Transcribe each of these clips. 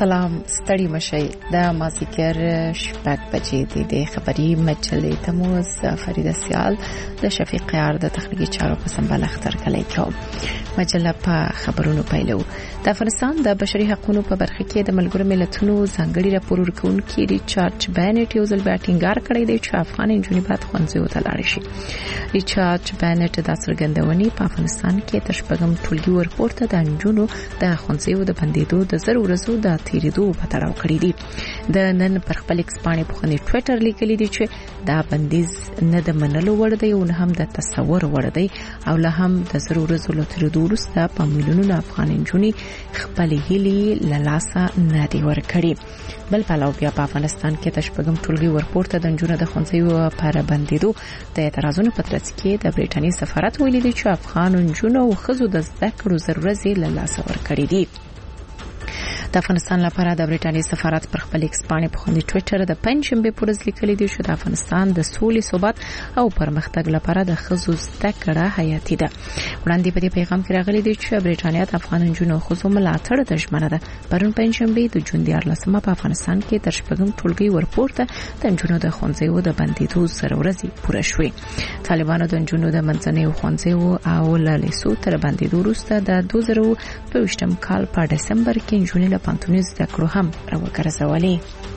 سلام ستړي مشي د مازیګر شپږ بجې د خبري مجلې تموز فریده سیال د شفیق یار د تخنیکی چارو په سمبال اختر کلی کوم مجله په خبرونو پیلو د افغانستان د بشري حقوقو په برخه کې د ملګرو ملتونو ځانګړي راپور ورکونکي ریچارډ بینټ یو ځل بیا ټینګار کړی دی چې افغان انجونې باید ښوونځیو ته لاړ شي. ریچارډ بینټ د څرګندونې په افغانستان کې تر شپږم ټولګي ورپورته د انجونو د ښوونځیو د بندیدو د زر ورځو د تیریدو په تړاو کړی دی. د نن پر خپل ایکس باندې په خني ټوئیټر لیکلی دی چې دا بندیز نه د منلو وړ دی او نه هم د تصور وړ دی او له هم د زر ورځو له تیریدو وروسته په میلیونونو افغان انجونې خپل هیلې له لاسه نه دی ورکړي. بل پلاو بیا په افغانستان کې تشپګم ټولګي ورپورته د انجونو د ښوونځیو پر بندیدو د اعتراضونو په ترڅ کې د بریټانیا سفارت ویلي دی چې افغان انجونو او ښځو د زده کړو ضرورت له لاسه ورکړي دي. د افغانستان لپاره د بریټانیا سفارت پر خپل ایکس باندې په خپل ټوئیټر د پنځشنبه پر ورځ لیکلي دی چې د افغانستان د سولې ثبات او پرمختګ لپاره د ښځو زده کړه حیاتي ده. وړاندې په دې پیغام کې راغلي دی چې بریټانیا د افغان انجونو او ښځو ملاتړ ته ژمنه ده. پرون پنځشنبه د جون 14مه په افغانستان کې تر شپږم ټولګي ورپورته د انجونو د ښوونځیو د بندیدو سره ورځي پوره شوې. طالبانو د انجونو د منځنیو ښوونځیو او لیسو تر بندیدو وروسته د 2022م کال په دسمبر کې انجونې پانتونیز د کړو هم راوګرځولې.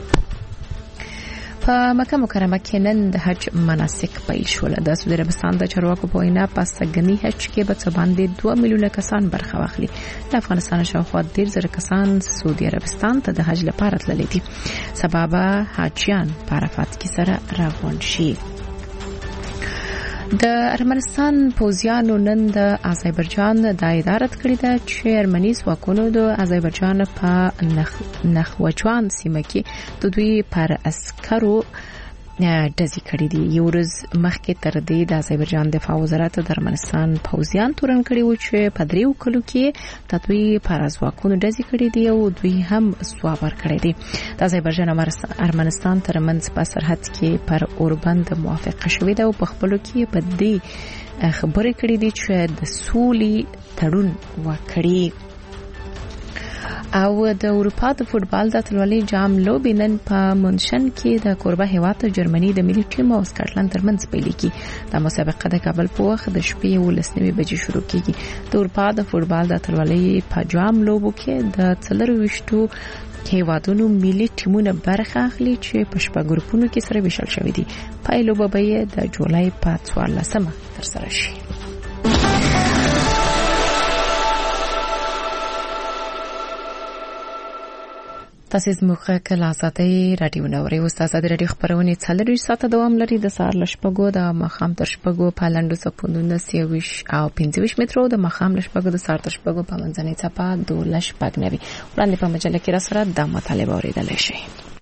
په مکه مکرمه کې نن د حج مناسک پیل شول. د سعودي عربستان د چارواکو په وینا په سګنی حج کې به څه باندې 2 میلیونه کسان برخه واخلي. د افغانستان شاوخوا 10,000 کسان سعودي عربستان ته د حج لپاره تللي دي. سبب حاجیان په عرفات کې سره راغونډ شي. د ارمنستان پوځیانو نن د آذربایجان د ادارت کړی دا چې ارمني ځواکونو د آذربایجان په نخوجوان سیمه کې د دوی پر عسکرو ډزې کړې دي. یو ورځ مخکې تر دې د آذربایجان دفاع وزارت د ارمنستان پوځیان تورن کړي و چې په 3 کلو کې د دوی پر ځواکونو ډزې کړې دي او دوی هم ځواب ورکړی دی. د آذربایجان ارمنستان ترمنځ په سرحد کې پر اوربند موافقه شوې ده او په خپلو کې په دې خبرې کړې دي چې د سولې تړون وکړي. او د اروپا د فوتبال د اتلولۍ جام لوبې نن په مونشن کې د کوربه هیواد جرمني د ملي ټیم او سکاټلند ترمنځ پیل کیږي. د مسابقه د کابل په وخت د شپې 19 بجې شروع کیږي. د اروپا د فوتبال د اتلولۍ په جام لوبو کې د 24 هیوادونو ملي ټیمونه برخه اخلي چې په شپږ ګروپونو کې سره ویشل شوی دي. پایلو به د جولای په 14مه تر سره شي. تاسو زموږ کله ساتي رادیو نوري استاد رادیو خبرونه 40 ساعته دوام لري. د سهار لشپګو د مخام تر شپګو په لاندو سپوندونه 23 او 25 مترو د مخام لشپګو د سهار تر شپګو په منځنۍ چپا 2 شپګ نوي. وړاندې په مجله کې را سره د مطالبه اوریدل شي.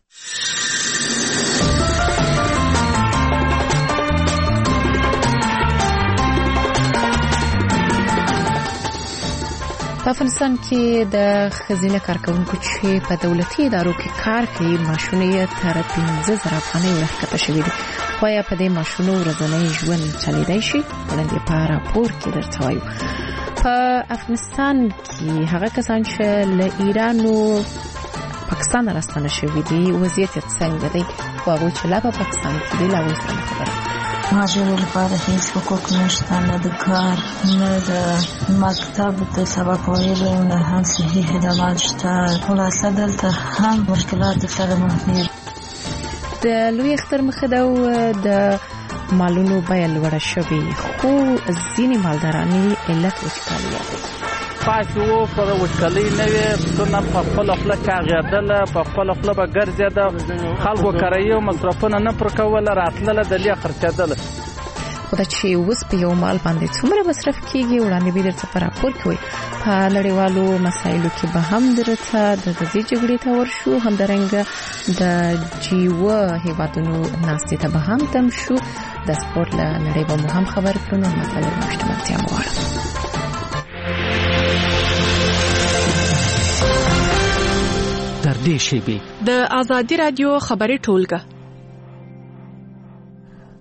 په افغانستان کې د خزینه کارکونکو چې په دولتي ادارو کې کار کوي ماشونه تر 15,000 افغانۍ ورکړل شوې دي. وايي په دې ماشونو ورځنی ژوند چلیدای شي. وړاندې په راپور کې درته وایو په افغانستان کې هغه کسان چې له ایران او پاکستان راستنه شوي دي وضعیت څنګه دی؟ هغه چې لا په پاکستان کې دی لا وسره خبره ماجرو لپاره هیڅ حقوق نشته، نه د کار نه د مکتب د سبق ویلو نه هم صحي خدمات شته. خلاصه دلته هم مشکلات سره مخ دي. د لوی اختر مخه ده او د مالونو بیه لوړه شوې خو ځینې مالدارانې علت وچکالي دي. پاسو پر وچکالي نه وي څنګه په خپل خپل کاغیدل په خپل خپل به ګرځیدا خلکو کرایو مصرفونه نه پر کوله راتلله د لیا خرچېدل. خدای چې اوس په یو مال باندې څومره مصرف کیږي وړاندې به درته پر راپور کوي. په نړیوالو مسایلو کې به هم درته د غزي جګړې ته ورشو، همدارنګه د جیو هیوادونو ناستې ته به هم تم شو. د سپورت له نړۍ به هم خبر کړو. مطلب مشتملتیا موارد در دې شیبې د آزادي رادیو خبري ټولګه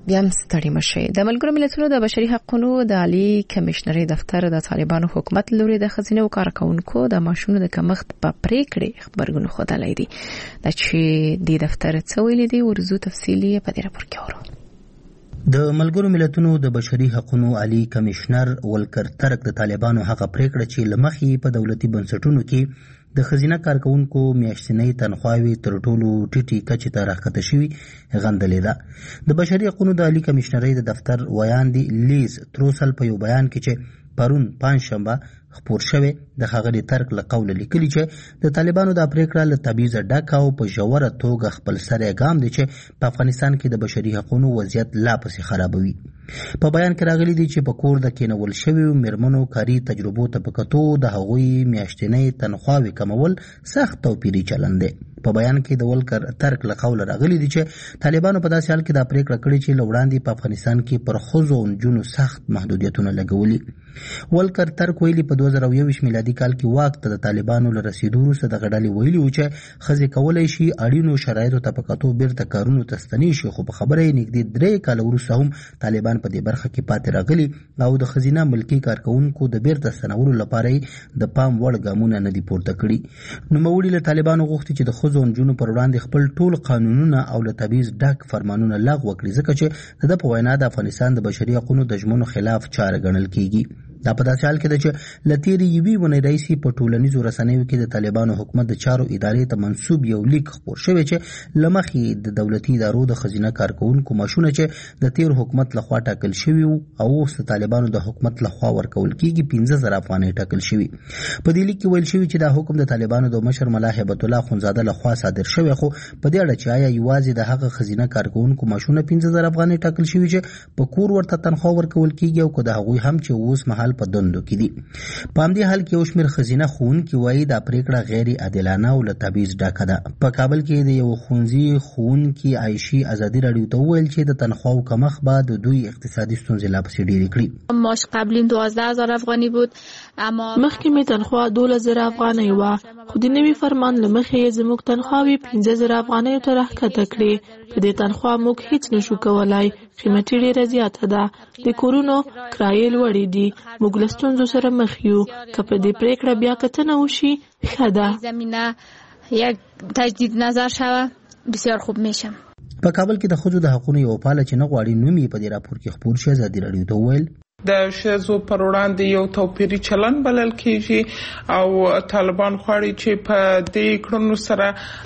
بیا هم ستړي مشي. د ملګرو ملتونو د بشري حقوقو د عالی کمشنري دفتر د طالبانو حکومت لوري د خزینه او کارکونکو د ماشونو د کمښت په پریکړې خبرګون خوده دی د چې د دفتر څویل دي ورزو تفصیلی په دې راپور کې اورو. د ملګرو ملتونو د بشري حقوقو عالی کمشنر ولکر ترک د طالبانو هغه پریکړه چې لمخې په دولتي بنسټونو کې د خزینه کارکونکو میاشتنۍ تنخواوي تر ټولو ټیټي کچې ته راښکته شوي غندلې ده. د بشري حقوقو د عالی کمشنرۍ د دفتر ویاندې لیز تروسل په یو بیان کې چې پرون پنځشنبه خپور شوی د ښاغلي ترک له قوله لیکلي چې د طالبانو د پریکړه له تبعیضه ډکه او په ژوره توګه خپل سری ګام دی چې په افغانستان کې د بشري حقوقو وضعیت لا پسې خرابوي. په بیان کې راغلي دي چې په کور د کېنول شویو میرمنو کاري تجربو ته په کتو د هغوی میاشتنۍ تنخواوې کمول سخت توپیري چلن دی. په بیان کې د ولکر ترک له قوله راغلي دي چې طالبانو په داسې حال کې دا پریکړه کړې چې له وړاندې په افغانستان کې پر ښځو او نجونو سخت محدودیتونه لګولي. ولکر ترک ویلي په 2021 میلادي کال کې واک ته د طالبانو له رسیدو وروسته دغه ډلې ویلي وو چې ښځې کولی شي اړینو شرایطو ته په کتو بیرته کارونو ته ستنې شي، خو په خبره یې نږدې 3 کاله وروسته هم طالبان په دې برخه کې پاتې راغلي او د ښځینه ملکي کارکونکو د بیرته ستنولو لپاره د پام وړ ګامونه نه دي پورته کړي. نوموړي له طالبانو غوښتي چې د ښځو او نجونو پر وړاندې خپل ټول قانونونه او له تبعیض ډک فرمانونه لغوه کړي، ځکه چې د په وینا د افغانستان د بشري حقوقو د ژمنو خلاف چاره ګڼل کیږي. دا په داسې حال کې ده چې له تېرې یوې ونې راهیسې په ټولنیزو رسنیو کې د طالبانو حکومت د چارو ادارې ته منسوب یو لیک خپور شوی چې له مخې د دولتي ادارو د ښځینه کارکونکو معاشونه چې د تېر حکومت لخوا ټاکل شوي وو او اوس د طالبانو د حکومت لخوا ورکول کېږي 15,000 افغانۍ ټاکل شوي. په دې لیک کې ویل شوي چې دا حکم د طالبانو د مشر ملا هیبت الله خونزاده لخوا صادر شوی، خو په دې اړه چې آیا یوازې د هغه ښځینه کارکونکو معاشونه 15,000 افغانۍ ټاکل شوي چې په کور ورته تنخوا ورکول کېږي او که د هغوی هم چې اوس مهال په دندو کې دي. په همدې حال کې یو شمېر ښځینه ښوونکي وایي دا پریکړه غیر عادلانه او له تبعیض ډکه ده. په کابل کې د یو ښوونځي ښوونکي عایشې ازادي راډیو ته وویل چې د تنخواو کمښت به د دوی اقتصادي ستونزې لا پسې ډېرې کړي. ماش قبلیم 12,000 افغاني بود، اما مخکې مې تنخوا 12,000 افغانۍ وه، خو د نوي فرمان له مخې زموږ تنخواوې 15,000 افغانیو ته راښکته کړې. په دې تنخوا موږ هیڅ نشو کولای، قیمتي ډېره زیاته ده، د کورونو کرایې لوړې دي، موږ له ستونزو سره مخ یو. که په دې پریکړه بیا کتنه وشي ښه ده. زمینه یک تجدید نظر شوه بسیار خوب میشم. په کابل کې د ښځو د حقوقو یو پاله چې نه غواړي نوم یې په دې راپور کې خپور شي ازادي راډیو ته وویل د ښځو پر وړاندې یو توپیري چلن بلل کېږي او طالبان غواړي چې په دې کړنو سره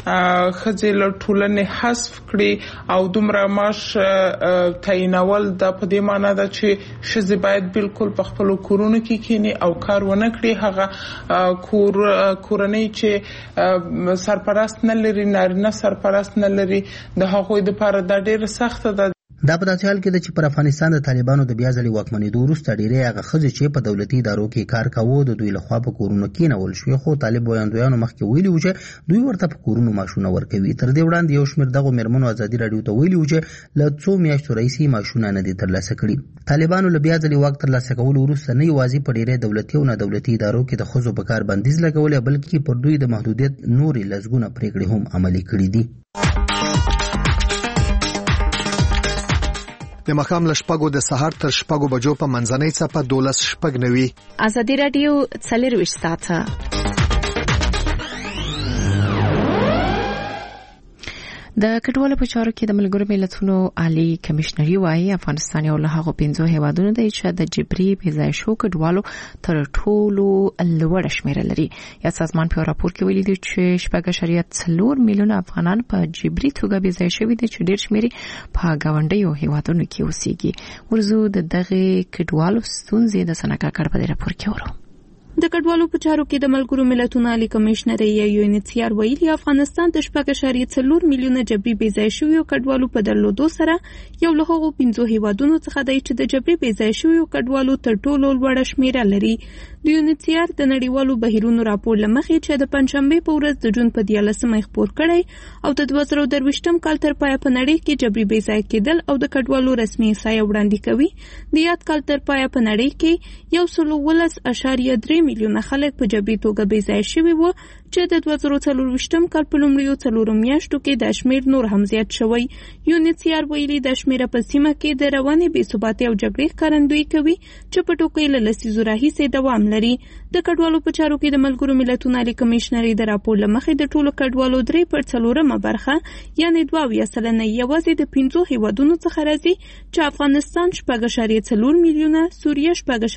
ښځې له ټولنې حذف کړي او دومره معاش تعینول د په دې معنی ده چې ښځې باید بالکل په خپلو کورونو کې کینی او کار ونه کړي. هغه کورنۍ چې سرپرست نه لري، نارینه سرپرست نه لري، د هغوی لپاره دا ډېره سخته ده. دا په داسې حال کې ده چې پر افغانستان د طالبانو د بیا ځلې واکمنېدو وروسته ډېری هغه ښځې چې په دولتي ادارو کې کار کاوه د دوی لخوا په کورونو کېنول شوې، خو طالب ویاندویانو مخکې ویلي وو چې دوی ورته په کورونو معاشونه ورکوي. تر دې وړاندې یو شمېر دغو میرمنو ازادي راډیو ته ویلي وو چې له څو میاشتو راهیسې معاشونه نه دي ترلاسه کړي. طالبانو له بیا ځلې واک ترلاسه کولو وروسته نه یوازې په ډېری دولتي او نه دولتي ادارو کې د ښځو په کار بندیز لګولی، بلکې پر دوی د محدودیت نورې لسګونه پریکړې هم عملي کړي دي. د مخام له شپږو د سهار تر شپږو بجو په منځنۍ څپه 12:09 ازادي راډیو 24 ساعته. د کډوالو په چارو کې د ملګرو ملتونو عالی کمشنري وايي افغانستان یو له هغو 5 هیوادونو دی چې د جبري بېځای شو کډوالو تر ټولو لوړ شمېره لري. یا سازمان په راپور کې ویلي دی چې 4.4 میلیونه افغانان په جبري توګه بېځای شوي دي چې ډېر شمېر په ګاونډیو هیوادونو کې اوسېږي. ورزو د دغه کډوالو ستونزې د سنکا کړ په راپور کې ورو. د کډوالو په چارو کې د ملګرو ملتونو عالی کمشنري یا UNHCR ویلي افغانستان د 4.4 میلیونه جبري بېځای شویو کډوالو په درلودو سره یو له هغو 5 هیوادونو څخه دی چې د جبري بېځای شویو کډوالو تر ټولو لوړه شمېره لري. د UNHCR د نړیوالو بهیرونو راپور له مخې چې د پنځشنبې په ورځ د جون په 14 خپور کړی او د 2023 کال تر پایه په نړۍ کې جبري بېځای کېدل او د کډوالو رسمي احصایه وړاندې کوي. د یاد کال تر پایه په نړۍ کې 1.3 میلیونه خلک په جبري توګه بېځای شوي وو چې د 2024 کال په لومړیو 4 میاشتو کې د شمیر نور هم زیات شوی. UNHCR ویلي د شمیر په سیمه کې د روانې بې ثباتۍ او جګړې ښکارندویي کوي چې په ټوکې له لسیزو راهیسې دوام لري. د کډوالو په چارو کې د ملګرو ملتونو عالی کمشنري د راپور له مخې د ټولو کډوالو 3/4 برخه یعنی 22% یوازې د 5 هیوادونو څخه راځي چې افغانستان 4.4 میلیونه، سوریه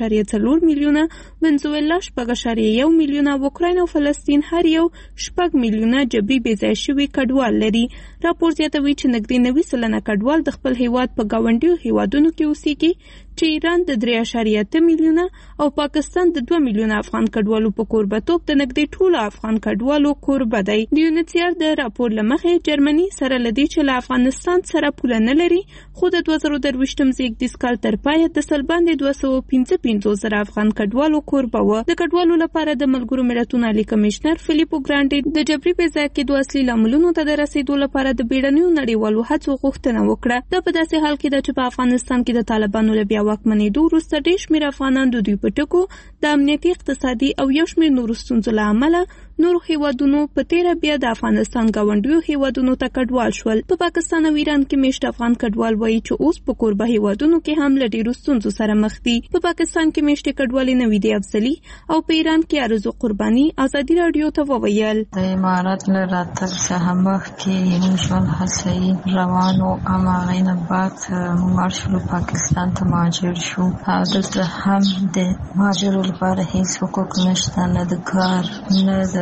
4.4 میلیونه، ونزویلا 4.1 میلیونه، اوکراین او فلسطین هر یو 4 میلیونه جبري بې ځای شوي کډوال لري. راپور زیاتوي چې نږدې 90% کډوال د خپل هیواد په ګاونډیو هیوادونو کې اوسېږي چې ایران د 3.8 میلیونه او پاکستان د 2 میلیونه افغان کډوالو په کوربتوب د نږدې ټولو افغان کډوالو کوربه دی. د UNHCR د راپور له مخې جرمني سره لدی چې له افغانستان سره پوله نه لري خو د 2023 زیږدیز کال تر پایه د سلباندې 255,000 افغان کډوالو کوربه و. د کډوالو لپاره د ملګرو ملتونو عالی کمشنر فلیپو ګرانډي د جبري بې ځای کېدو اصلي لاملونو ته د رسیدو لپاره د بیړنیو نړیوالو هڅو غوښتنه وکړه. دا په داسې حال کې ده چې په افغانستان کې د طالبانو له بیا واکمنېدو وروسته ډېر شمېر افغانان د دوی په ټکو د امنیتي، اقتصادي او یو شمېر نورو ستونزو له امله نورو هیوادونو په تیره بیا د افغانستان ګاونډیو هیوادونو ته کډوال شول. په پاکستان او ایران کې میشت افغان کډوال وایي چې اوس په کوربه هیوادونو کې هم له ډېرو ستونزو سره مخ دي. په پاکستان کې میشت کډوالې نویدې افضلي او په ایران کې ارزو قرباني ازادي رادیو ته وویل د امارات له راتګ څخه مخکې موږ ژوند هڅه روانو اما غینه بعد موږ شروع پاکستان ته مهاجر شو او دلته هم د مهاجرو لپاره هیڅ حقوق نشته، نه د کار نه د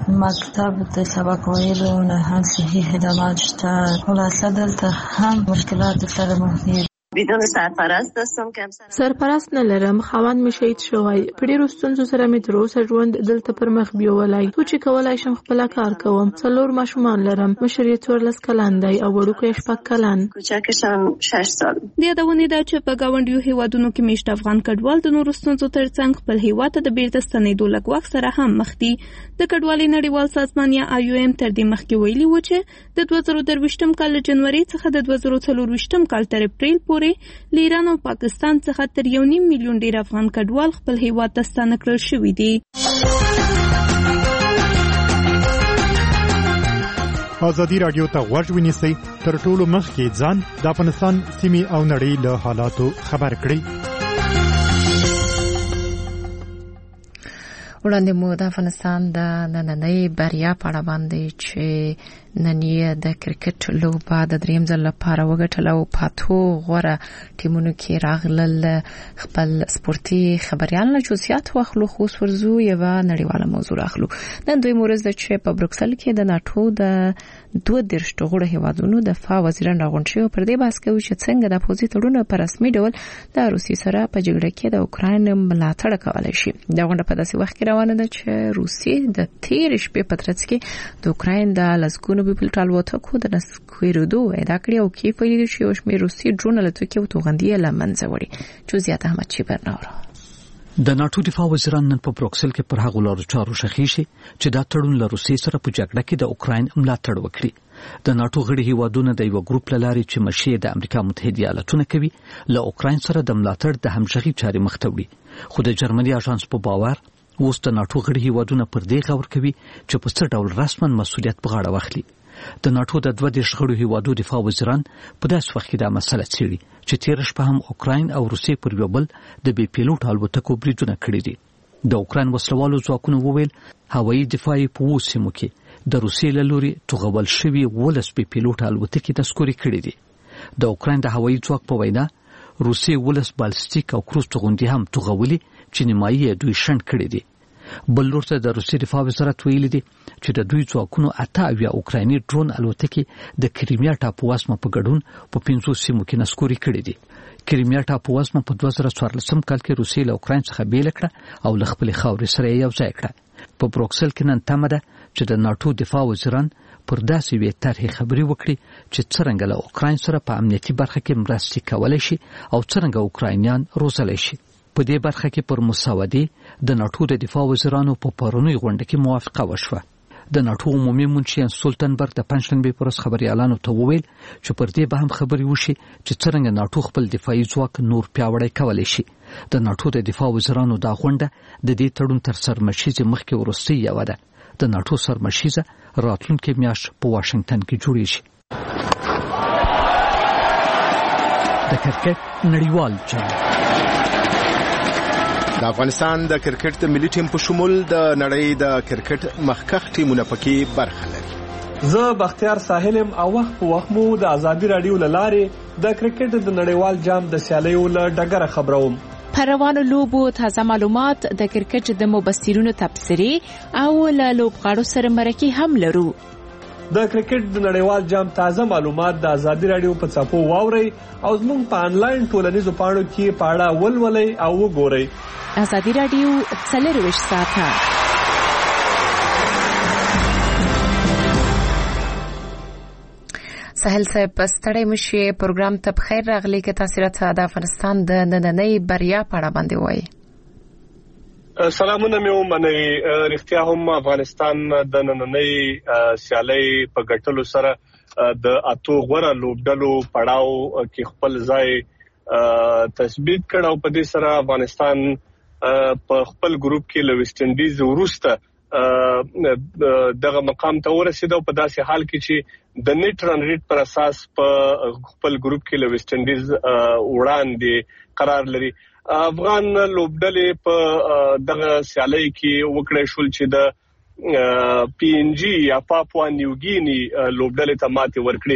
مکتب د سبق ویلو نه هم صحیح خدمات شته. خلاصه دلته هم مشکلات سره مخ دي. بدون سرپرست دستم که سرپرست نه لرم، خاوند می شهید شوی. په ډیرو ستونزو سره می تر اوسه ژوند دلته پر مخ بیولای. تو چې کولای شم خپل کار کوم. 4 ماشومان لرم، مشر یې 14 کلن دی او وړوکی 8 کلن. کوچکشم 6 سال. د یادونې ده چې په ګاونډیو هیوادونو کې میشت افغان کډوال د نورو ستونزو ترڅنګ خپل هیواد ته د بیرته ستنېدو له ګواښ سره هم مخ دي. د کډوالۍ نړیوال سازمان یا IOM تر دې مخکې ویلي و چې د 2023 کال جنوري څخه د 2024 کال تر اپریل پورې له ایران او پاکستان څخه تر 1.5 میلیون ډیر افغان کډوال خپل هیواد ته ستانه کړل شوي دي. ازادي رادیو ته غوږ ونیسئ، تر ټولو مخکې ځان د افغانستان سیمې او نړۍ له حالاتو خبر کړئ. وړاندې مو د افغانستان د نننۍ بریا په اړه باندې چې نن یې د کرکټ لوبه د دریم ځل لپاره وګټله او پاتو غوره ټیمونو کې راغلل. خپل سپورتي خبريال نه جزئیات واخلو، خو ورزو یو نړیواله موضوع اخلو. نن دوی مورز د چې په بروکسل کې د ناتو د 22 غړو هیوادونو دفاع وزیران راغونډ شوي پر دې بحث کوي چې څنګه د پوزي تړون په رسمي ډول د روسي سره په جګړه کې د اوکراین ملاتړ کولای شي. دا غونډه په داسې وخت کې روانه ده چې روسي د تیر شپې په ترڅ کې د اوکراین د لسګونو بپلټال وټکو د نسکویرودو ادا کړی او کې فایلې چې یو شمېر روسي ډرون له توکي او توغندي لمنځه وړي. جزئیات احمد شي برنور. د ناتو دفاع وزیران نن په بروکسل کې پر هغو لارو چارو شخې شي چې دا تړون له روسي سره په جګړه کې د اوکراین ملاتړ وکړي. د ناتو غړي هیوادونه د یو ګروپ لاري چې مشي د امریکا متحده ایالاتونو کوي له اوکراین سره د ملاتړ د همغږي چارې مخ ته وړي. خو د جرمني اژانس په باور اوس د ناتو غړي هیوادونه پر دې غور کوي چې په څه ډول رسمن مسؤلیت په غاړه واخلي. د ناتو د 22 غړو هیوادو دفاع وزیران په داسې وخت کې دا مسله څېړي چې تیر شپه هم اوکراین او روسیې پر یو بل د بې پیلوټ الوتکو بریدونه کړي دي. د اوکراین وسلوالو ځواکونو وویل هوایي دفاعي په 2 سیمو کې د روسیې له لوري توغول شوي 12 بې پیلوټ الوتکې تذکرې کړي دي. د اوکراین د هوایي ځواک په وینا روسیې 12 بالستیک او کروز توغندي هم توغولي چې نیمایي دوی شنډ کړي دي. بل لورته د روسي دفاع وزارت ویلي دي چې د دوی ځواکونو 28 اوکرایني ډرون الوتکې د کریمیا ټاپو واسمه په ګډون په 15 سیمو کې نسکوري کړي دي. کریمیا ټاپو واسمه په 2014 کال کې روسي له اوکراین څخه بیل کړه او له خپل خاورې سره یو ځای کړه. په بروکسل کې نن تمه ده چې د ناتو دفاع وزیران پر داسې وی طرحې خبري وکړي چې څنګه له اوکراین سره په امنیتي برخه کې مرستې کولای شي او څنګه اوکراینیان روزلای شي. په دې برخه کې پر مساوادې د ناتو د دفاع وزیرانو په پرونی غونډه کې موافقه وشوه. د ناتو عمومي منشي سولټنبرګ د پنځشنبه پر ورځ خبريالانو ته وویل چې پر دې به هم خبري وشي چې څنګه ناتو خپل دفاعي ځواک نور پیاوړی کولای شي. د ناتو د دفاع وزیرانو دا غونډه د دې تړون تر سرمشي چې مخکې ورسته یو ده د ناټو سرمشیزه راتلونکي میاشت په واشنگټن کې جوړې شي. د کرکټ نړیوال جام. د افغانستان د کرکټ د ملي ټیم په شمول د نړۍ د کرکټ مخکښ ټیمونه پکې برخه لري. زه بختیار ساحلم او وخت په وخت مو د ازادي رادیو لارې د کرکټ د نړیوال جام د سیالیو له ډګره خبروم. په روانو لوبو تازه معلومات، د کرکټ د مبصرینو تبصرې او له لوبغاړو سره مرکې هم لرو. د کرکټ د نړیوال جام تازه معلومات د ازادي رادیو په څپو واورئ او زموږ په انلاین ټولنیزو پاڼو کې په اړه ولولئ او وګورئ. ازادي رادیو 24 ساعته. سهیل صاحب ستړی مشي پروګرام ته بخیر راغلی که تاسو راته د افغانستان د نننۍ بریا په اړه باندې وایي. سلامونه مې ومنئ. رښتیا هم افغانستان د نننۍ سیالۍ په ګټلو سره د اتو غوره لوبډلو پړاو کې خپل ځای تثبیت کړ او په دې سره افغانستان په خپل ګروپ کې له ویسټ انډیز وروسته دغه مقام ته ورسېد او په داسې حال کې چې د نیټ رن ریټ پر اساس په خپل ګروپ کې له ویسټ انډیز وړاندې قرار لري. افغان لوبډلې په دغه سیالۍ کې وکړې شول چې د پی ان جی یا پاپوا نیوګینی لوبډلې ته ماتې ورکړي.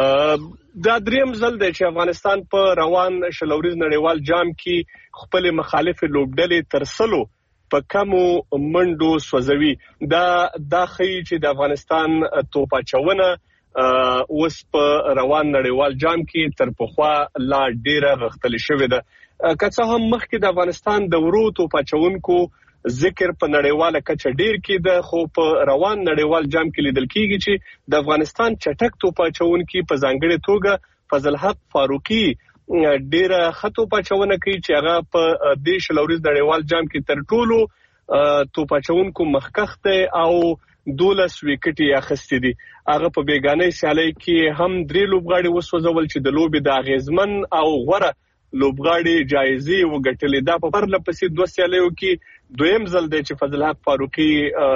دا دریم ځل دی چې افغانستان په روان شلوريز نړیوال جام کې خپل مخالف لوبډلې ترسلو په کمو منډو سوځوي. دا خی چې د افغانستان توپاچونه اوس په روان نړیوال جام کې تر پخوا لا ډیره غختل شوې ده. که څه هم مخکې د افغانستان د ورو توپاچونکو ذکر په نړیواله کچه ډیر کېده، خو په روان نړیوال جام کې لیدل کېږي چې د افغانستان چټک توپاچونکي په ځانګړې توګه فضل حق فاروقي ډیره خطو پاچونه کوي چې هغه په دیش لوريز نړیوال جام کې تر ټولو توپاچونکو مخکښ دی او 12 وکټي اخیستي دي. هغه په بیگانه سیالۍ کې هم 3 لوبغاړي وسوځول چې د لوبې د اغیزمن او غوره لوبغاړي جایزې وګټلې. دا په پرله پسې 2 سیالیو کې دویم ځل دی چې فضل حق فاروقي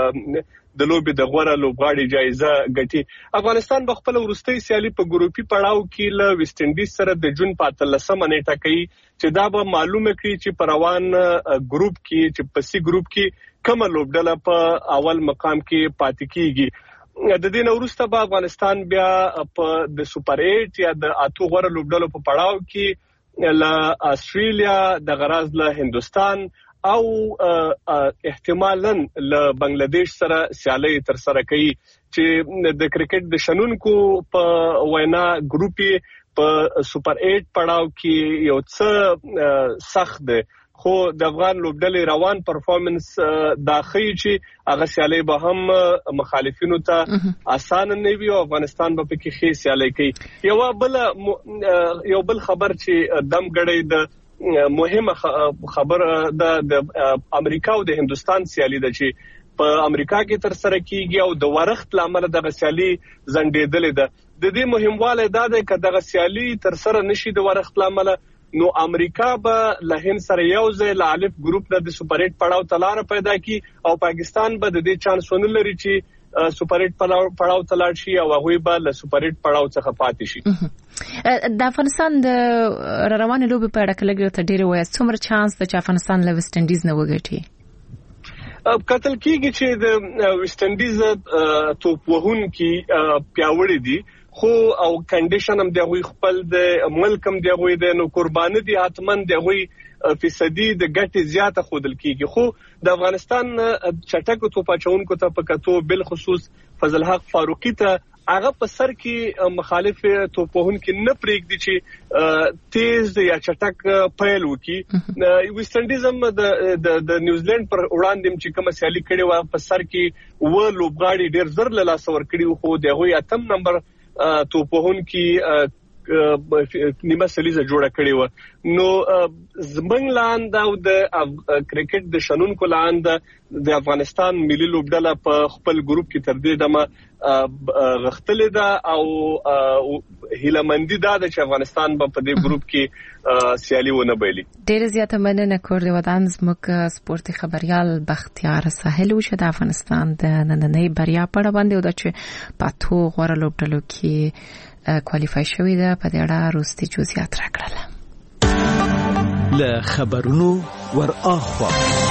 د لوبې د غوره لوبغاړي جایزه ګټي. افغانستان په خپل وروستۍ سیالي په ګروپي پړاو کې له ویسټ انډیز سره د جون 15 نیټه کوي چې دا به معلومه کړي چې په روان ګروپ کې چې په سی ګروپ کې کومه لوبډله په اول مقام کې پاتې کیږي. د دې وروسته به افغانستان بیا په د سوپر 8 یا د اتو غوره لوبډلو په پړاو کې له استرالیا، د غراز له هندستان او احتمالاً له بنگلاديش سره سیالي تر سره کوي چې د کرکټ د شنونکو په وینا ګروپي په سوپر 8 پړاو کې یو څه سخت دی، خو د افغان لوبډلې روان پرفورمنس دا خی چې هغه سیالي به هم مخالفینو ته آسان نه وي او افغانستان به پکې ښه سیالي کوي. یو بل خبر چې دم غړې د مهمه خبر د امریکا او د هندستان سیالي ده چې په امریکا کې تر سره کیږي او د ورښت لامل د سیالي زندېدلې ده. د دې مهمواله دا ده چې د سیالي تر سره نشي د ورښت لامل، نو امریکا به له هند سره یو ځای له الف ګروپ نه د سوپر 8 پړاو تلار پیدا کی او پاکستان به د دې چانس ونه لري چې سوپر 8 پړاو تلار شي او هغه به له سوپر 8 پړاو څخه پاتې شي. د افغانستان د رواني لوبي په اړه کله ته ډیر وایي څومره چانس ده چې افغانستان له ویسټ انډیز نه وګټي؟ قتل کیږي چې د ویسټ انډیز توپ وهونکي پیاوړي دي، خو او کنډیشن هم دی خپل د ملک هم دی د نو قرباني دي حتمن دی فیصدي د ګټې زیاته خودل کیږي. خو د افغانستان چټک توپاچونکو ته په کتو بل خصوص فضل حق فاروقي ته هغه په سر کې مخالف توپوهونکي نه پریږدي چې تیز یا چټک پیل وکړي. ویسټ انډیز هم د نیوزیلند پر وړاندې چې کوم سیالي کړي و په سر کې و لوبغاړي ډیر زر له لاس ور کړي خو دغه اتم نمبر توپوهونکي نیمه سلیزه جوړه کړې و. نو زمنګ لاند او د کرکټ د شنونکو لاند د افغانستان ملي لوبډله په خپل ګروپ کې تر دې دمه غختلې ده او هیلمندي ده چې افغانستان په دې ګروپ کې سیالي ونه بایلي. ډېر زیاته مننه کور د ودان زموږ سپورتي خبريال بختیار ساحل وشه د افغانستان د نننۍ بریا په اړه باندې او د چې پاتو غوړه لوبډلو کې کوالیفای شوې ده په دې اړه وروستي جزئیات راکړل. له خبرونو ور اخوا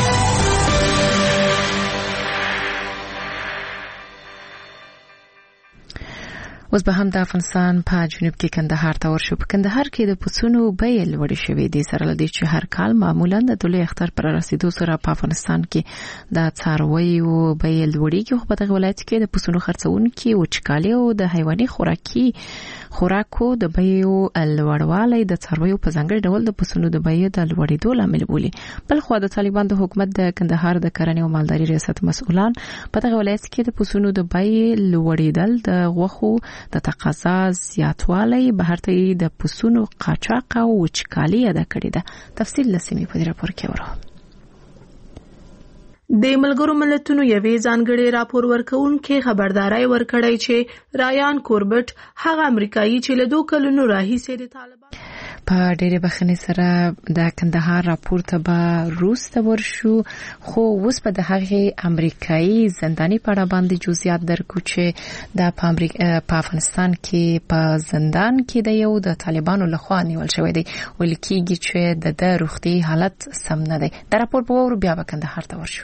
اوس به هم د افغانستان په جنوب کې کندهار ته ورشو. په کندهار کې د پسونو بیې لوړې شوې دي سره لدی چې هر کال معمولا د دولي اختر پر رسیدو سره په افغانستان کې د څارویو بیې لوړېږي. خو په دغه ولایت کې د پسونو خرڅونکو وچکالي او د حیواني خوراکو د بیو لوړوالی د څارویو په ځانګړي ډول د پسونو د بیې د لوړېدو لامل بولي. بل خو د طالبان د حکومت د کندهار د کرنې او مالداري ریاست مسؤلان په دغه ولایت کې د پسونو د بیې لوړېدل د غوښو د تقاضا زیاتوالی بهر ته د پسونو قاچاق او وچکالي ادا کړې ده. تفصیل لسمې په دې راپور کې ورو. د ملګرو ملتونو یوې ځانګړي راپور ورکوونکي خبرداري ورکړی چې رایان کوربټ هغه امریکایي چې له 2 کلونو راهیسې د طالبان په ډېرې بخښنې سره د کندهار راپور ته به روسته ورشو. خو اوس په د هغې امریکایي زنداني په اړه باندې جزئیات درکو چې د په افغانستان کې په زندان کې د یو د طالبانو لخوا نیول شوی دی. ویل کېږي چې د روغتي حالت سم نه دی. دا راپور به ورو بیا به کندهار ته ورشو.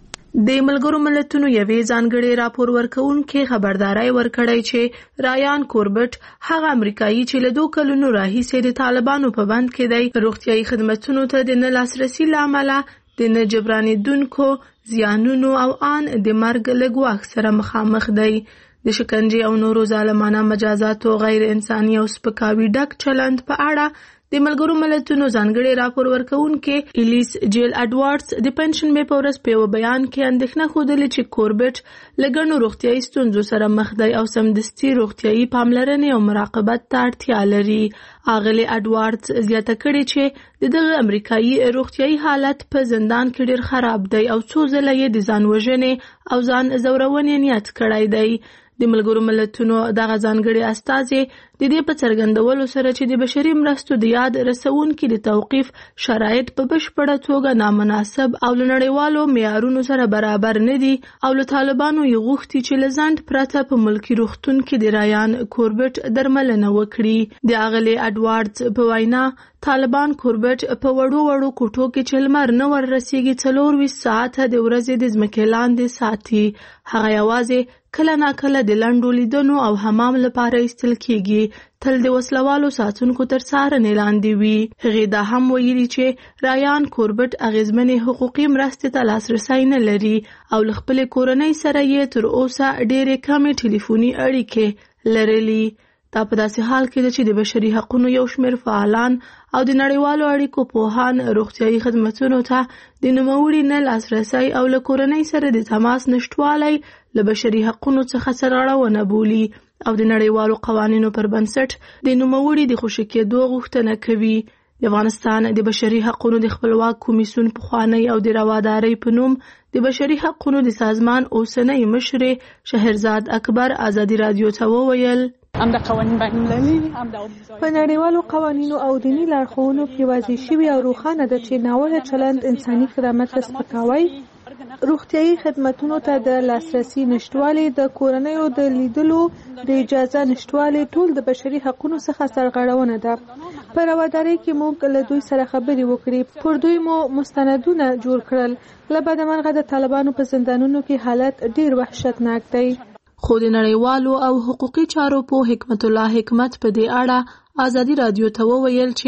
د ملګرو ملتونو یوې ځانګړي راپور ورکوونکي خبرداري ورکړی چې رایان کوربټ هغه امریکایي چې له 2 کلونو راهیسې د طالبانو په بند کې دی روغتيایي خدماتو ته د نه لاسرسي لامل د نه جبرانیدونکو زیانونو او ان د مرګ له ګواښ سره مخامخ دی. د شکنجې او نورو ظالمانه مجازات او غیر انساني او سپکاوي ډک چلند په اړه د ملګرو ملتونو ځانګړي راپور ورکوونکي الیس جیل اډوارډز د پنشن مې په ورځ په بیان کې اندېښنه خوده چې کوربټ لګنو روغتيایي ستونزو سره مخ دی او سمدستي روغتيایي پاملرنې او مراقبت ته اړتیا لري. اغلی اډوارډز زیاته کړې چې دغه امریکایي روغتيایي حالت په زندان کې ډېر خراب دی او څو ځله یې د ځان وژنې او ځان زورونې نیت کړی دی. د ملګرو ملتونو دغه ځانګړي استازي د دې په څرګندولو سره چې د بشري مرستو د یاد رسونکو د توقيف شرایط په بشپړه توګه نامناسب او لنړیوالو معیارونو سره برابر نه دي او له طالبانو یې غوښتي چې لزند پرته په ملکی روغتون کې د رایان کوربټ درملنه وکړي. د اغلی اډوارډز په وینا طالبان کوربټ په وړو کوټو کې چې لمر نه ور رسیږي 24 ساعته د ورځې د ځمکې لاندې ساتي. هغه یوازې کله ناکله د لنډو لیدنو او حمام لپاره ایستل کیږي. تل د وسلوالو ساتونکو تر څارنې لاندې وي. هغه دا هم ویلي چې رایان کوربټ اغیزمنې حقوقي مرستې ته لاسرسی نه لري او خپل کورنۍ سره یې تر اوسه ډېرې کمې ټلیفوني اړیکې لرلې. دا په داسې حال کې چې د بشري حقوقو یو شمېر فعالان او د نړیوالو اړیکو پوهان روغتيایي خدماتو ته د نوموړي نه لاسرسی او له کورنۍ سره د تماس نشټوالی له بشري حقوقو څخه سرغړونه بولي او د نړیوالو قوانینو پر بنسټ د نوموړي د خوشی کېدو غوښتنه کوي. د افغانستان د بشري حقوقو د خپلواک کمیسیون پخوانی او د روادارۍ په نوم د بشري حقوقو د سازمان اوسنۍ مشر شهرزاد اکبر ازادي رادیو ته وویل په نړیوالو قوانینو او دینی لارښوونو کې واضح شوی او روښانه ده چې ناوړه چلند انساني کرامت سپکاوی روغتيایي خدماتو ته د لاسرسي نشټوالي د کورنیو د لیدلو د اجازه نشټوالي ټول د بشري حقوقو څخه سرغړونه ده. په روادارۍ کې موږ له دوی سره خبرې وکړې پر دوی مو مستندونه جوړ کړل. لبعد مرغه د طالبانو په زندانونو کې حالت ډیر وحشتناک دی. خو د نړیوالو او حقوقي چارو په حکمت الله حکمت په دې اړه ازادي رادیو ته وویل چې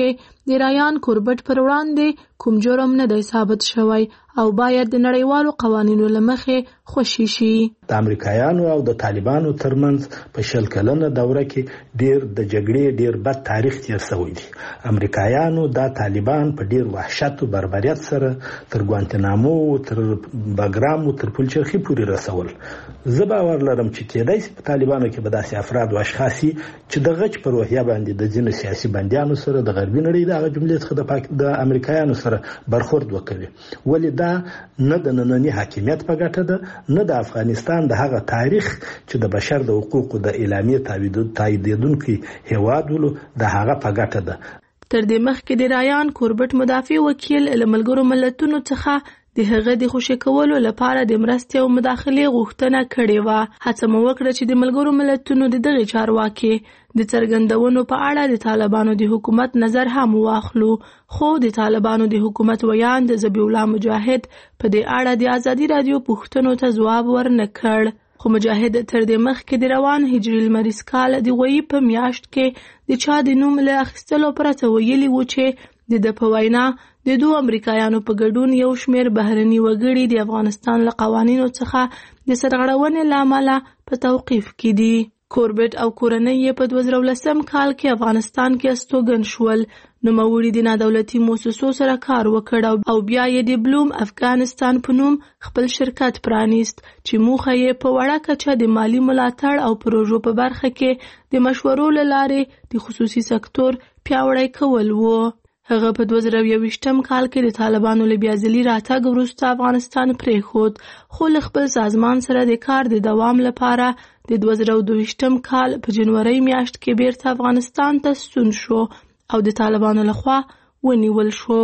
د رایان کوربټ پر وړاندې کوم جرم نه دی ثابت شوی او باید د نړیوالو قوانینو له مخې خوشي شي. د امریکایانو او د طالبانو ترمنځ په 20 کلنه دوره کې ډیر د جګړې ډیر بد تاریخ تیر شوی دی. امریکایانو د طالبان په ډیر وحشت او بربریت سره تر ګوانتنامو تر باګرام تر پلچرخي پورې رسول. زه باور لرم چې کېدای شي په طالبانو کې به داسې افراد او اشخاص چې د غچ پر روحیه باندې د ځینو سیاسي بندیانو سره د غربي نړۍ د جملې څخه د امریکایانو سره برخورد وکوي. ولې دا نه د ننني حاکمیت په ګټه ده، نه د افغانستان د هغه تاریخ چې د بشر د حقوقو د اعلامیې تاییدونکي هیواد ولو د هغه په ګټه ده. تر دې مخکې د رایان کوربټ مدافع وکیل له ملګرو ملتونو څخه د هغه د خوشی کولو لپاره د مرستې او مداخلې غوښتنه کړې وه. هڅه مو وکړه چې د ملګرو ملتونو د دغې چارواکي د څرګندونو په اړه د طالبانو د حکومت نظر هم واخلو، خو د طالبانو د حکومت ویاند ذبیح الله مجاهد په دې اړه د ازادي رادیو پوښتنو ته ځواب ورنه کړ. خو مجاهد تر دې مخکې د روان هجري لمریز کال د غویي په میاشت کې د چا د نوم له اخیستلو پرته ویلي و چې د په وینا د دوه امریکایانو په ګډون یو شمېر بهرني وګړي د افغانستان له قوانینو څخه د سرغړونې له امله په توقیف کې دي. کوربټ او کورنۍ یې په 2010 کال کې افغانستان کې استوګن شول. نوموړي د نادولتي مؤسسو سره کار وکړ او بیا یې د بلوم افغانستان په نوم خپل شرکت پرانیست چې موخه یې په وړه کچه د مالی ملاتړ او پروژو په برخه کې د مشورو له لارې د خصوصي سکتور پیاوړی کول وو. هغه په 2021 کال کې د طالبانو له بیا ځلي راتګ وروسته افغانستان پرېښود، خو له خپل سازمان سره د کار د دوام لپاره د 2022 کال په جنوري میاشت کې بیرته افغانستان ته ستون شو او د طالبانو لخوا ونیول شو.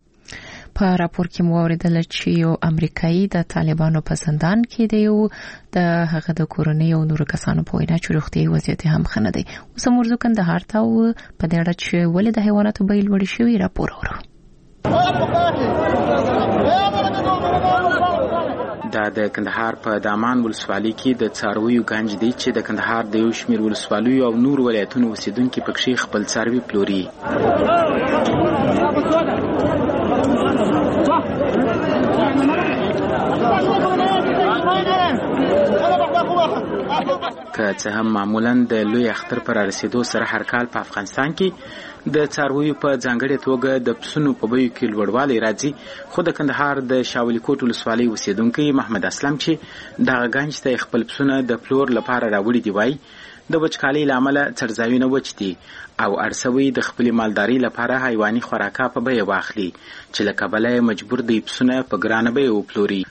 په راپور کې مو اوریدل چې یو امریکایي د طالبانو په زندان کې دی، د هغه د کورنۍ او نورو کسانو په وینا چې روغتیايي وضعیت هم ښه نه دی. اوس موږ د کندهار ته په دې اړه چې ولې د حیواناتو بیې لوړې شوي راپور اورو. دا د کندهار په دامان ولسوالۍ کې د څارویو گنج دی چې د کندهار د یو شمېر ولسوالیو او نور ولایتونو اوسیدونکي پکې خپل څاروي پلوري. که څه هم معمولا د لوی اختر پر رسیدو سره هر کال په افغانستان کې د څارویو په ځانګړې توګه د پسونو په بیو کې لوړوالی راځي، خو د کندهار د شاولی کوټ ولسوالۍ اوسیدونکی محمد اسلم چې دغه گنج ته خپل پسونه د پلور لپاره راوړي دي وایي د وچکالۍ له امله څړځایونه وچ دي او اړسوي د خپلې مالدارۍ لپاره حیواني خوراکه په بیه واخلي چې له کبله یې مجبور دی پسونه په ګرانه بیه وپلوري.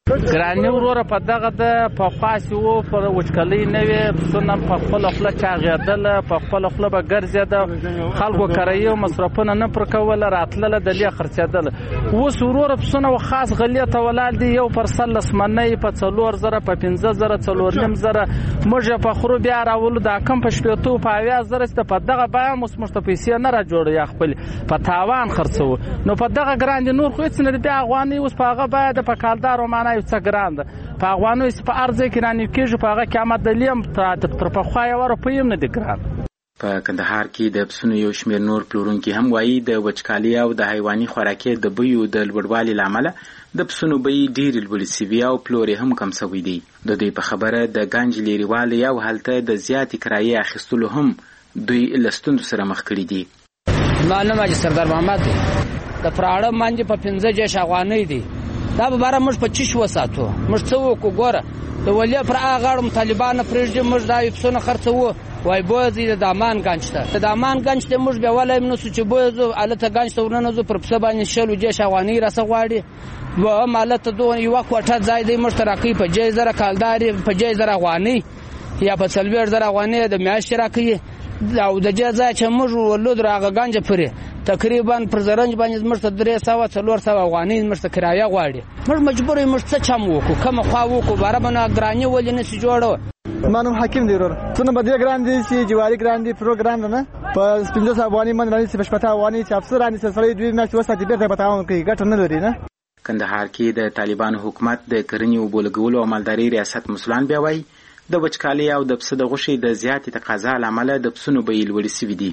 ګراني وروره په دغه د پخواسي وو پر وچکلۍ نه وي، پسونه په خپله خوله چاغېدله، په خپله خوله به ګرځېده، خلکو کرایي مصرفونه نه پر کوله، راتلله دلې خرڅېدله. اوس وروره پسونه خاص غلې ته ولاړ دي، یو پر 13 منۍ په 4000 په 15000 4.5 موږ یې په خرو بیا راولو، دا کم په 80 په 80000 ته په دغه بیه اوس موږ ته پیسې نه راجوړو یا خپل په تاوان خرڅوو. نو په دغه ګران دي نور خو هېڅ نه دي، بیا افغانۍ اوس په هغه بیه د په کالدارو معنا څه ګران ده، په افغانۍ په هر ځای کې رانیو کېږي، په هغه کې امدلي هم تر پخوا یوه روپۍ هم نه دي ګران. په کندهار کې د پسونو یو شمېر نور پلورونکي هم وایي د وچکالۍ او د حیواني خوراکۍ د بیو د لوړوالي له امله د پسونو بیې ډېرې لوړې سوي او پلور یې هم کم سوی دی. د دوی په خبره د ګنج لیرېوالی او هلته د زیاتې کرایې اخیستلو هم دوی له ستونزو سره مخ کړي دي. زما نوم حاجي سردار محمد دی، د پراړه منجې په 15 جیش افغانۍ دی. دا به باره موږ په چیش وساتو، موږ څه وکړو؟ ګوره د ولې پر هغه غاړو طالبان نه پرېږدي، موږ دا پسونه خرڅوو، وای بوځي د دامان گنج ته، د دامان گنج ته موږ بیا ولایم نو چې بوځو الته گنج ته ورننوځو، پر پسه باندې شلو جیش افغانۍ راسه غواړي، دوهم الته دوه یوه کوټه ځای دی، موږ ته راکوي په 6000 کالداري، په 6000 افغانۍ یا په 40,000 افغانۍ د میاشتې راکوي، او د دې ځای چې موږ ولود هغه گنج پرې تقریبا پر زرنج باندې موږ ته 300-400 افغانۍ موږ ته کرایه غواړي. موږ مجبور یو موږ څه چم وکړو، کومه خوا وکړو، باره باندې ګراني ولې نه سي جوړو. ما نوم حکیم دی ورور، څونه به دې ګران دي چې جواري ګران دي، پرو ګران نه په 15 افغانۍ باندې باندې 15 افغانۍ چې افسر باندې سړی دوی میاشتې وساتي بیرته په تاوان کوي، ګټه نه لري نه. کندهار کې د طالبانو حکومت د کرنې او بولګولو او مالدارۍ ریاست مسولان بیا وایي د وچکالۍ او د پسه د غوښې د زیاتې تقاضا له امله د پسونو بیې لوړې سوي دي.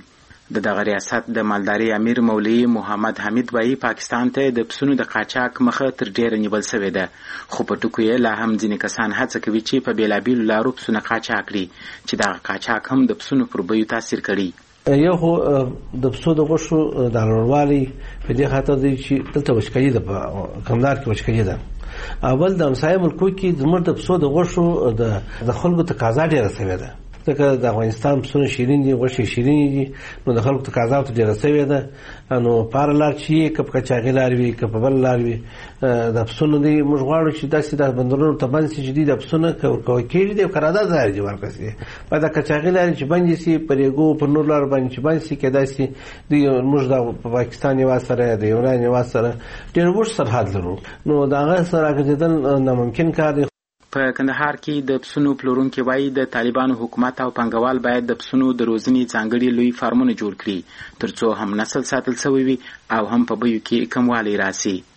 دغه ریاست د مالداري امیر مولوي محمد حمید وایي پاکستان ته د پسونو د قاچاق مخه تر ډیره نیول شوې ده، خو په ټکو یې لا هم ځینې کسان هڅه کوي چې په بېلابېلو لارو پسونه قاچاق کړي چې دغه قاچاق هم د پسونو پر بیو تاثیر کړي. یو خو د پسو د غوښو د لوړوالي په دې خاطر دی چې دلته وچکالي ده، په کندهار کې وچکالي ده. اول د همسایه ملکو کې زموږ د پسو د غوښو د خلکو تقاضا ډېره شوې ده، ځکه د افغانستان پسونه شیرین دي، غوښې شیرین دي، نو د خلکو تقاضا ورته ډېره شوې ده. نو په هره لار چې که په قاچاقي لار وي که په بله لار وي د پسونو دی موږ غواړو چې داسې د بندرونو ته بند شي چې دوی د پسونه که ورکوی کېږي دی او قرارداد ځای دي ورکړه شي. باید د قاچاقي لارې چې بندې شي، په ریګو په نورو لارو باندې چې بند شي، کېدای شي دوی موږ د پاکستان هېواد سره د یونان هېواد سره ډېر اوږد سرحد لرو، نو د هغه سره راګرځېدل ناممکن کار دی. په کندهار کې د پسونو پلورونکي وایي د طالبانو حکومت او پانګوال باید د پسونو د روزنې ځانګړي لوی فارمونه جوړ کړي ترڅو هم نسل ساتل شوی وي او هم په بیو کې کموالی راسي.